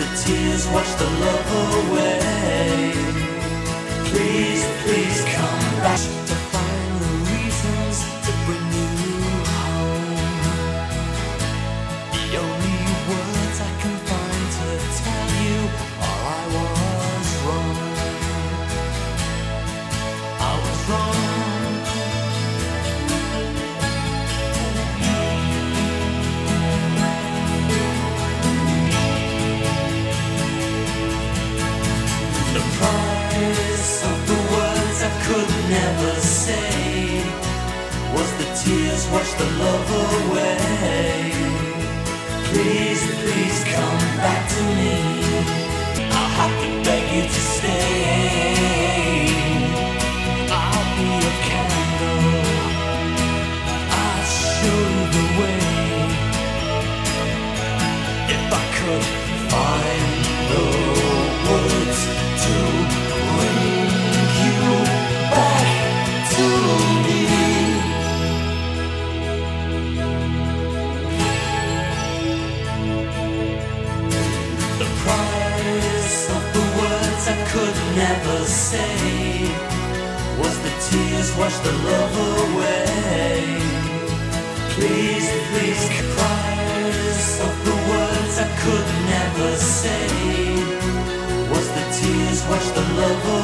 the tears wash the love away? Please, please come back to find the reasons to bring you home. The only words I can find to tell you are I was wrong. I was wrong. The price of the words I could never say was the tears wash the love away. Please, please come back to me. I have to beg you to stay. I'll be your candle. I'll show you the way. If I could find the words to bring you back to me. The price of the words I could never say was the tears wash the love away. Please, please, the price of the words I could never say was the tears wash the love away.